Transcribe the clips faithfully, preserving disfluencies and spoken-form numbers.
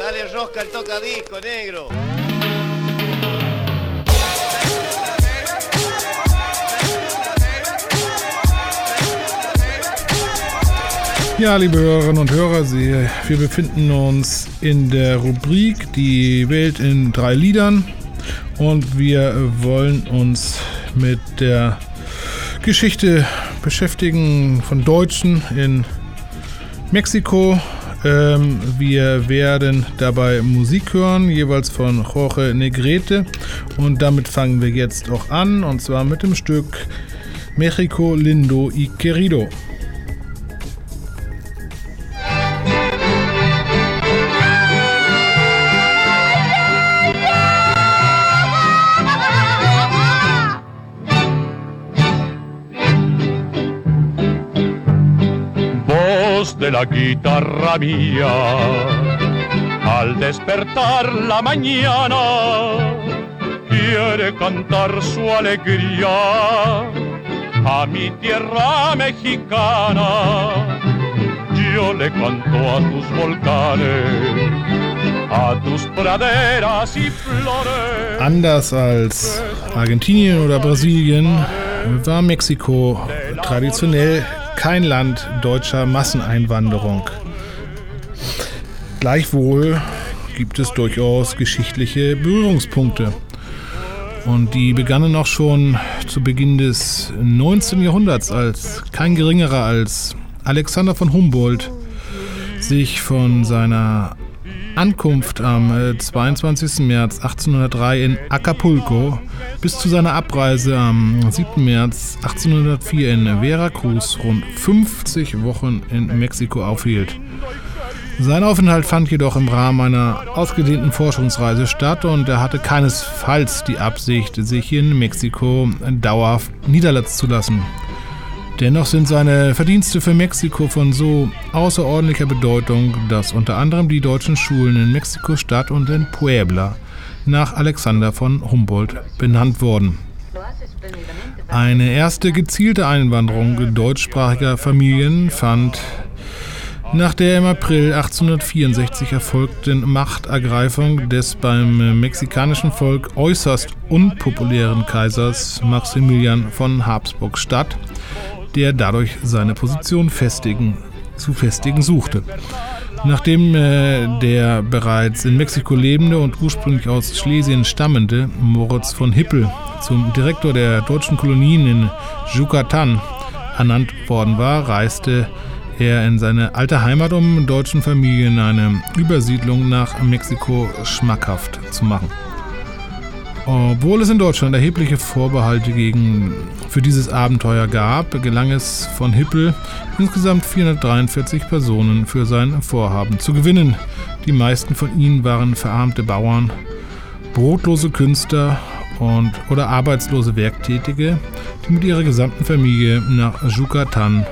Dale rosca al tocadisco, negro. Ja, liebe Hörerinnen und Hörer, Sie, wir befinden uns in der Rubrik Die Welt in drei Liedern und wir wollen uns mit der Geschichte beschäftigen von Deutschen in Mexiko. Ähm, wir werden dabei Musik hören, jeweils von Jorge Negrete, und damit fangen wir jetzt auch an, und zwar mit dem Stück México Lindo y Querido. De la guitarra mía, al despertar la mañana, quiere cantar su alegría a mi tierra mexicana. Yo le canto a tus volcanes, a tus praderas y flores. Anders als Argentinien oder Brasilien war Mexiko traditionell kein Land deutscher Masseneinwanderung. Gleichwohl gibt es durchaus geschichtliche Berührungspunkte. Und die begannen auch schon zu Beginn des neunzehnten Jahrhunderts, als kein geringerer als Alexander von Humboldt sich von seiner Ankunft am zweiundzwanzigsten März achtzehnhundertdrei in Acapulco bis zu seiner Abreise am siebten März achtzehnhundertvier in Veracruz rund fünfzig Wochen in Mexiko aufhielt. Sein Aufenthalt fand jedoch im Rahmen einer ausgedehnten Forschungsreise statt und er hatte keinesfalls die Absicht, sich in Mexiko dauerhaft niederlassen zu lassen. Dennoch sind seine Verdienste für Mexiko von so außerordentlicher Bedeutung, dass unter anderem die deutschen Schulen in Mexiko-Stadt und in Puebla nach Alexander von Humboldt benannt wurden. Eine erste gezielte Einwanderung deutschsprachiger Familien fand nach der im April achtzehnhundertvierundsechzig erfolgten Machtergreifung des beim mexikanischen Volk äußerst unpopulären Kaisers Maximilian von Habsburg statt, der dadurch seine Position festigen, zu festigen suchte. Nachdem äh, der bereits in Mexiko lebende und ursprünglich aus Schlesien stammende Moritz von Hippel zum Direktor der deutschen Kolonien in Yucatan ernannt worden war, reiste er in seine alte Heimat, um deutschen Familien eine Übersiedlung nach Mexiko schmackhaft zu machen. Obwohl es in Deutschland erhebliche Vorbehalte gegen, für dieses Abenteuer gab, gelang es von Hippel, insgesamt vierhundertdreiundvierzig Personen für sein Vorhaben zu gewinnen. Die meisten von ihnen waren verarmte Bauern, brotlose Künstler und oder arbeitslose Werktätige, die mit ihrer gesamten Familie nach Yucatan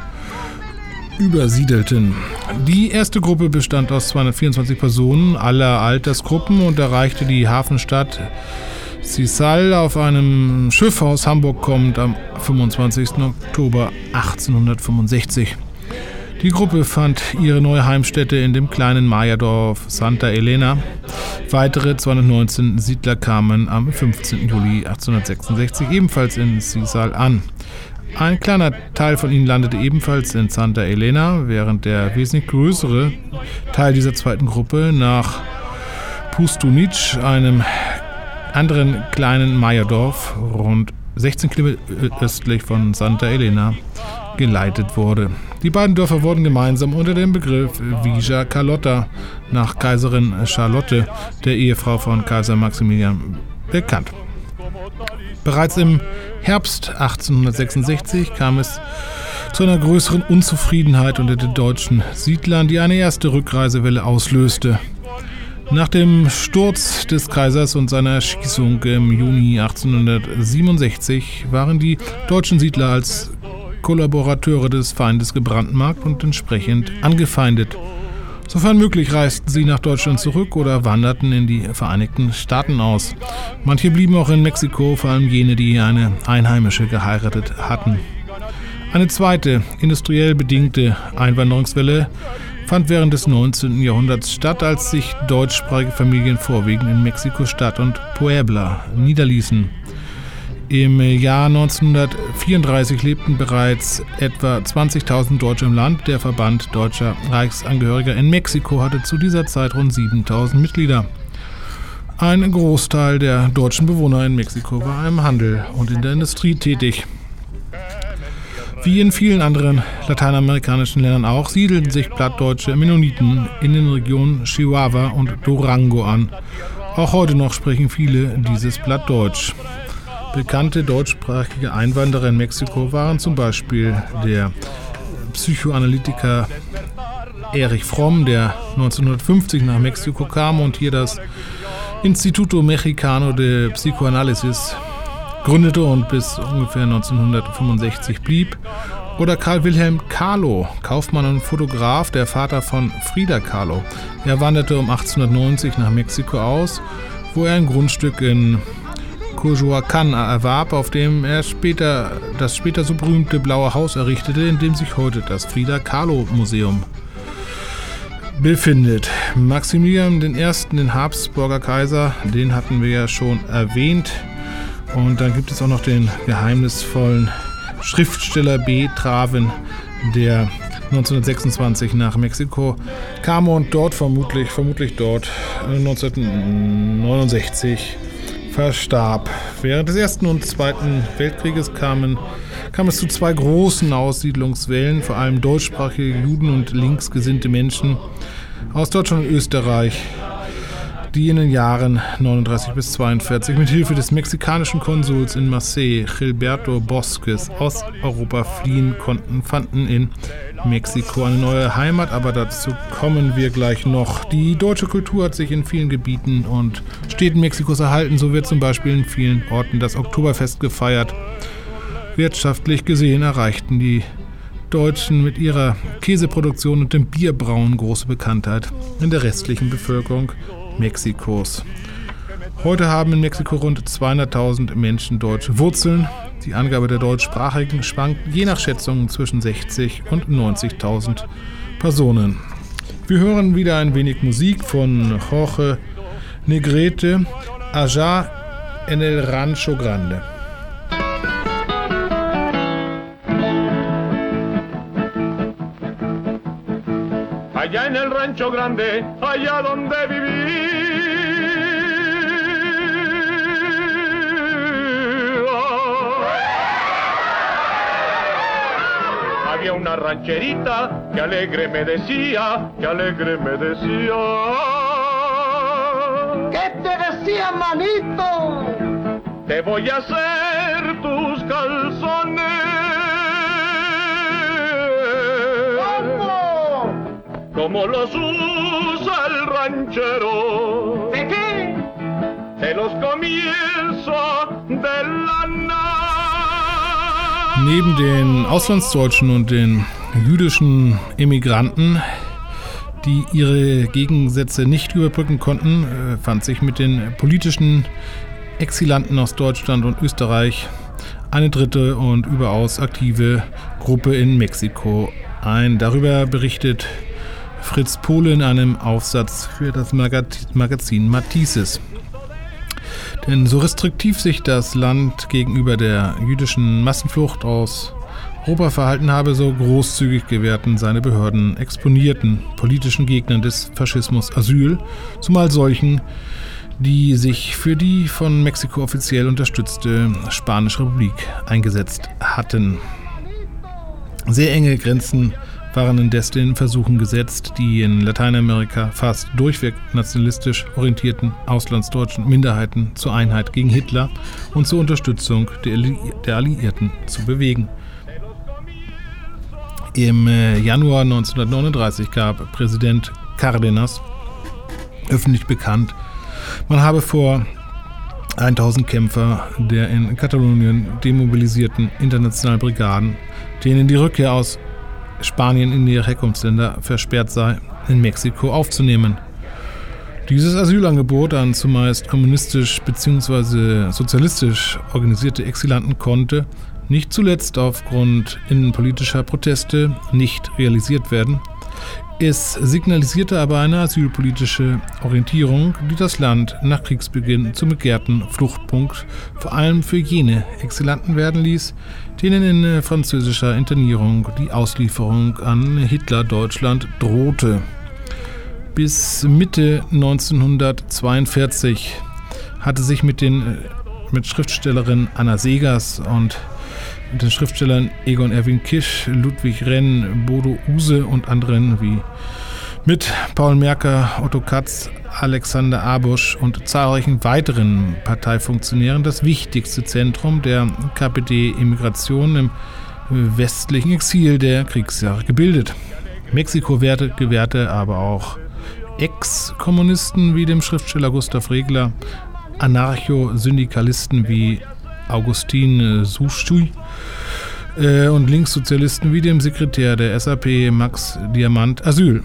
übersiedelten. Die erste Gruppe bestand aus zweihundertvierundzwanzig Personen aller Altersgruppen und erreichte die Hafenstadt Cizal auf einem Schiff aus Hamburg kommend am fünfundzwanzigsten Oktober achtzehnhundertfünfundsechzig. Die Gruppe fand ihre neue Heimstätte in dem kleinen Mayadorf Santa Elena. Weitere zweihundertneunzehn Siedler kamen am fünfzehnten Juli achtzehnhundertsechsundsechzig ebenfalls in Cizal an. Ein kleiner Teil von ihnen landete ebenfalls in Santa Elena, während der wesentlich größere Teil dieser zweiten Gruppe nach Pustunic, einem anderen kleinen Mayadorf, rund sechzehn Kilometer östlich von Santa Elena, geleitet wurde. Die beiden Dörfer wurden gemeinsam unter dem Begriff Villa Carlotta nach Kaiserin Charlotte, der Ehefrau von Kaiser Maximilian, bekannt. Bereits im Herbst achtzehnhundertsechsundsechzig kam es zu einer größeren Unzufriedenheit unter den deutschen Siedlern, die eine erste Rückreisewelle auslöste. Nach dem Sturz des Kaisers und seiner Erschießung im Juni achtzehnhundertsiebenundsechzig waren die deutschen Siedler als Kollaborateure des Feindes gebrandmarkt und entsprechend angefeindet. Sofern möglich reisten sie nach Deutschland zurück oder wanderten in die Vereinigten Staaten aus. Manche blieben auch in Mexiko, vor allem jene, die eine Einheimische geheiratet hatten. Eine zweite, industriell bedingte Einwanderungswelle fand während des neunzehnten Jahrhunderts statt, als sich deutschsprachige Familien vorwiegend in Mexiko-Stadt und Puebla niederließen. Im Jahr neunzehnhundertvierunddreißig lebten bereits etwa zwanzigtausend Deutsche im Land. Der Verband Deutscher Reichsangehöriger in Mexiko hatte zu dieser Zeit rund siebentausend Mitglieder. Ein Großteil der deutschen Bewohner in Mexiko war im Handel und in der Industrie tätig. Wie in vielen anderen lateinamerikanischen Ländern auch, siedelten sich plattdeutsche Mennoniten in den Regionen Chihuahua und Durango an. Auch heute noch sprechen viele dieses Plattdeutsch. Bekannte deutschsprachige Einwanderer in Mexiko waren zum Beispiel der Psychoanalytiker Erich Fromm, der neunzehnhundertfünfzig nach Mexiko kam und hier das Instituto Mexicano de Psychoanalysis gründete und bis ungefähr neunzehnhundertfünfundsechzig blieb. Oder Karl Wilhelm Kahlo, Kaufmann und Fotograf, der Vater von Frida Kahlo. Er wanderte um achtzehnhundertneunzig nach Mexiko aus, wo er ein Grundstück in Coyoacán erwarb, auf dem er später das später so berühmte Blaue Haus errichtete, in dem sich heute das Frida Kahlo Museum befindet. Maximilian der Erste., den Habsburger Kaiser, den hatten wir ja schon erwähnt. Und dann gibt es auch noch den geheimnisvollen Schriftsteller B. Traven, der neunzehnhundertsechsundzwanzig nach Mexiko kam und dort vermutlich, vermutlich dort neunzehnhundertneunundsechzig verstarb. Während des Ersten und Zweiten Weltkrieges kamen, kam es zu zwei großen Aussiedlungswellen, vor allem deutschsprachige Juden und linksgesinnte Menschen aus Deutschland und Österreich, die in den Jahren neununddreißig bis zweiundvierzig mit Hilfe des mexikanischen Konsuls in Marseille, Gilberto Bosques, aus Europa fliehen konnten, fanden in Mexiko eine neue Heimat, aber dazu kommen wir gleich noch. Die deutsche Kultur hat sich in vielen Gebieten und Städten Mexikos erhalten. So wird zum Beispiel in vielen Orten das Oktoberfest gefeiert. Wirtschaftlich gesehen erreichten die Deutschen mit ihrer Käseproduktion und dem Bierbrauen große Bekanntheit in der restlichen Bevölkerung Mexikos. Heute haben in Mexiko rund zweihunderttausend Menschen deutsche Wurzeln. Die Angabe der Deutschsprachigen schwankt je nach Schätzung zwischen sechzig und neunzigtausend Personen. Wir hören wieder ein wenig Musik von Jorge Negrete, Allá en el Rancho Grande. Allá en el Rancho Grande, allá donde viví. Había una rancherita que alegre me decía, que alegre me decía. ¿Qué te decía, manito? Te voy a hacer tus calzones. ¿Cómo? Como los usa el ranchero. ¿De qué? De los comienzos de la Nacht. Neben den Auslandsdeutschen und den jüdischen Emigranten, die ihre Gegensätze nicht überbrücken konnten, fand sich mit den politischen Exilanten aus Deutschland und Österreich eine dritte und überaus aktive Gruppe in Mexiko ein. Darüber berichtet Fritz Pohle in einem Aufsatz für das Magazin Matices. Denn so restriktiv sich das Land gegenüber der jüdischen Massenflucht aus Europa verhalten habe, so großzügig gewährten seine Behörden exponierten politischen Gegnern des Faschismus Asyl, zumal solchen, die sich für die von Mexiko offiziell unterstützte Spanische Republik eingesetzt hatten. Sehr enge Grenzen waren indes den Versuchen gesetzt, die in Lateinamerika fast durchweg nationalistisch orientierten auslandsdeutschen Minderheiten zur Einheit gegen Hitler und zur Unterstützung der, Alli- der Alliierten zu bewegen. Im Januar neunzehnhundertneununddreißig gab Präsident Cárdenas öffentlich bekannt, man habe vor tausend Kämpfer der in Katalonien demobilisierten internationalen Brigaden, denen die Rückkehr aus Spanien in ihre Herkunftsländer versperrt sei, in Mexiko aufzunehmen. Dieses Asylangebot an zumeist kommunistisch bzw. sozialistisch organisierte Exilanten konnte, nicht zuletzt aufgrund innenpolitischer Proteste, nicht realisiert werden. Es signalisierte aber eine asylpolitische Orientierung, die das Land nach Kriegsbeginn zum begehrten Fluchtpunkt vor allem für jene Exilanten werden ließ, denen in französischer Internierung die Auslieferung an Hitler-Deutschland drohte. Bis Mitte neunzehnhundertzweiundvierzig hatte sich mit, den, mit Schriftstellerin Anna Seghers und mit den Schriftstellern Egon Erwin Kisch, Ludwig Renn, Bodo Use und anderen wie mit Paul Merker, Otto Katz, Alexander Abusch und zahlreichen weiteren Parteifunktionären das wichtigste Zentrum der K P D-Immigration im westlichen Exil der Kriegsjahre gebildet. Mexiko gewährte aber auch Ex-Kommunisten wie dem Schriftsteller Gustav Regler, Anarcho-Syndikalisten wie Augustin Souchy äh, und Linkssozialisten wie dem Sekretär der S A P Max Diamant Asyl.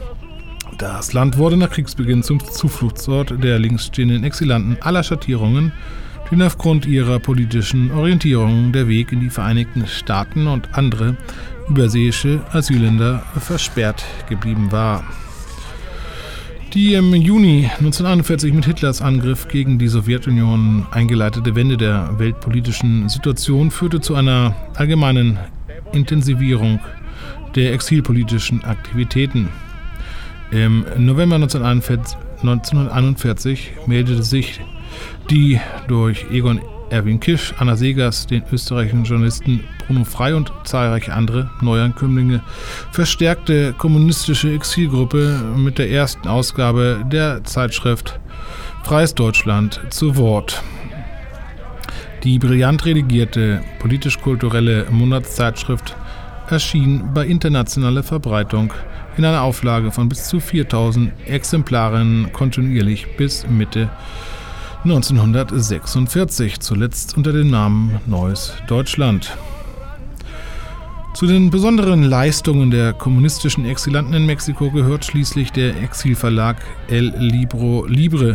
Das Land wurde nach Kriegsbeginn zum Zufluchtsort der linksstehenden Exilanten aller Schattierungen, denen aufgrund ihrer politischen Orientierung der Weg in die Vereinigten Staaten und andere überseeische Asylländer versperrt geblieben war. Die im Juni neunzehnhunderteinundvierzig mit Hitlers Angriff gegen die Sowjetunion eingeleitete Wende der weltpolitischen Situation führte zu einer allgemeinen Intensivierung der exilpolitischen Aktivitäten. Im November neunzehnhunderteinundvierzig meldete sich die durch Egon Erwin Kisch, Anna Seghers, den österreichischen Journalisten Bruno Frey und zahlreiche andere Neuankömmlinge verstärkte kommunistische Exilgruppe mit der ersten Ausgabe der Zeitschrift Freies Deutschland zu Wort. Die brillant redigierte politisch-kulturelle Monatszeitschrift erschien bei internationaler Verbreitung in einer Auflage von bis zu viertausend Exemplaren kontinuierlich bis Mitte neunzehnhundertsechsundvierzig, zuletzt unter dem Namen Neues Deutschland. Zu den besonderen Leistungen der kommunistischen Exilanten in Mexiko gehört schließlich der Exilverlag El Libro Libre.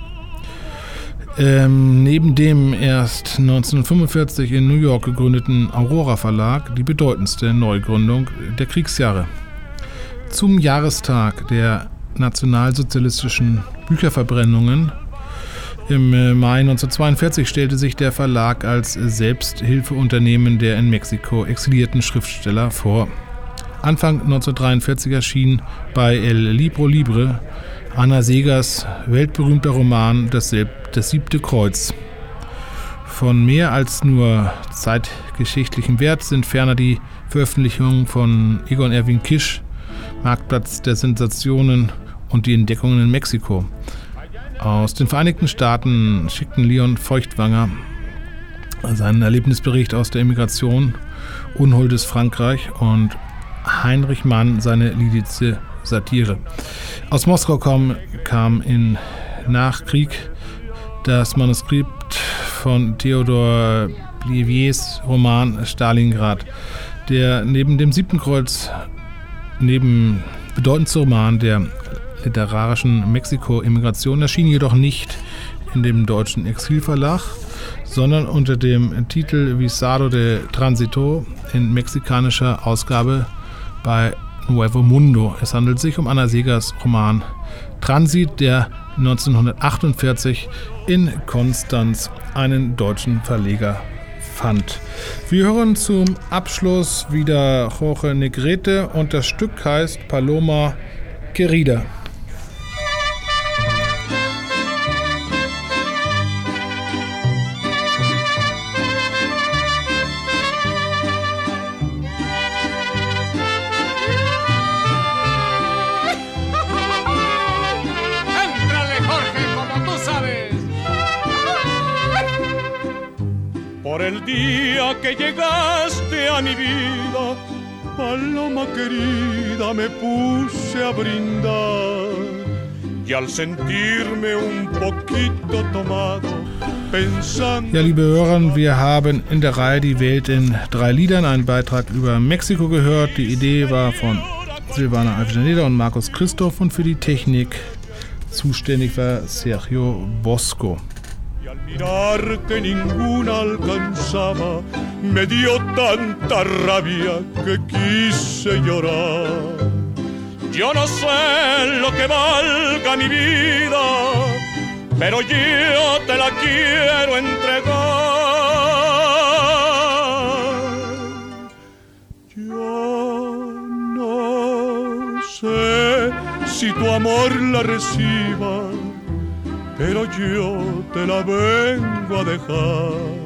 Ähm, neben dem erst neunzehnhundertfünfundvierzig in New York gegründeten Aurora Verlag die bedeutendste Neugründung der Kriegsjahre. Zum Jahrestag der nationalsozialistischen Bücherverbrennungen im Mai neunzehnhundertzweiundvierzig stellte sich der Verlag als Selbsthilfeunternehmen der in Mexiko exilierten Schriftsteller vor. Anfang neunzehnhundertdreiundvierzig erschien bei El Libro Libre Anna Seghers weltberühmter Roman Das, das siebte Kreuz. Von mehr als nur zeitgeschichtlichem Wert sind ferner die Veröffentlichungen von Egon Erwin Kisch, Marktplatz der Sensationen und die Entdeckungen in Mexiko. Aus den Vereinigten Staaten schickten Leon Feuchtwanger seinen Erlebnisbericht aus der Emigration, Unholdes Frankreich und Heinrich Mann seine lidische Satire. Aus Moskau kam, kam in Nachkrieg das Manuskript von Theodor Pliviers Roman Stalingrad, der neben dem siebten Kreuz neben bedeutendster Roman der literarischen Mexiko-Immigration erschien jedoch nicht in dem deutschen Exilverlag, sondern unter dem Titel Visado de Tránsito in mexikanischer Ausgabe bei Nuevo Mundo. Es handelt sich um Anna Seghers Roman Transit, der neunzehnhundertachtundvierzig in Konstanz einen deutschen Verleger fand. Wir hören zum Abschluss wieder Jorge Negrete und das Stück heißt Paloma Querida. Por el día que llegaste a mi vida, paloma querida, me puse a brindar. Y al sentirme un poquito tomado, pensando... Ja, liebe Hörer, wir haben in der Reihe Die Welt in drei Liedern einen Beitrag über Mexiko gehört. Die Idee war von Silvana Alfeneder und Markus Christoph und für die Technik zuständig war Sergio Bosco. Mirarte ninguna alcanzaba, me dio tanta rabia que quise llorar. Yo no sé lo que valga mi vida, pero yo te la quiero entregar. Yo no sé si tu amor la reciba, pero yo te la vengo a dejar.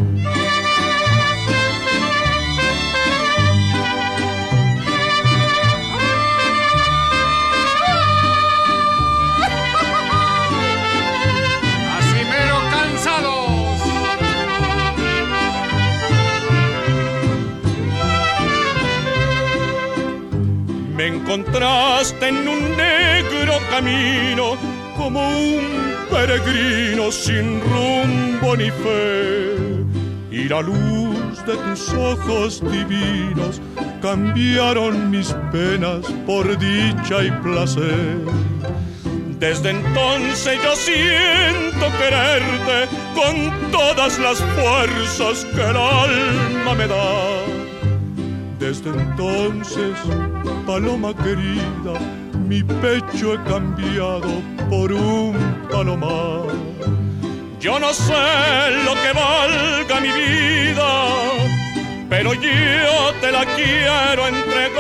Me encontraste en un negro camino, como un peregrino sin rumbo ni fe, y la luz de tus ojos divinos cambiaron mis penas por dicha y placer. Desde entonces yo siento quererte con todas las fuerzas que el alma me da. Desde entonces, paloma querida, mi pecho he cambiado por un palomar. Yo no sé lo que valga mi vida, pero yo te la quiero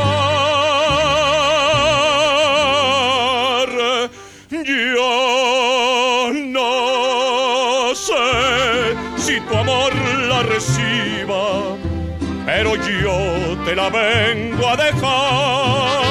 entregar. Yo no sé si tu amor la reciba, pero yo te la vengo a dejar.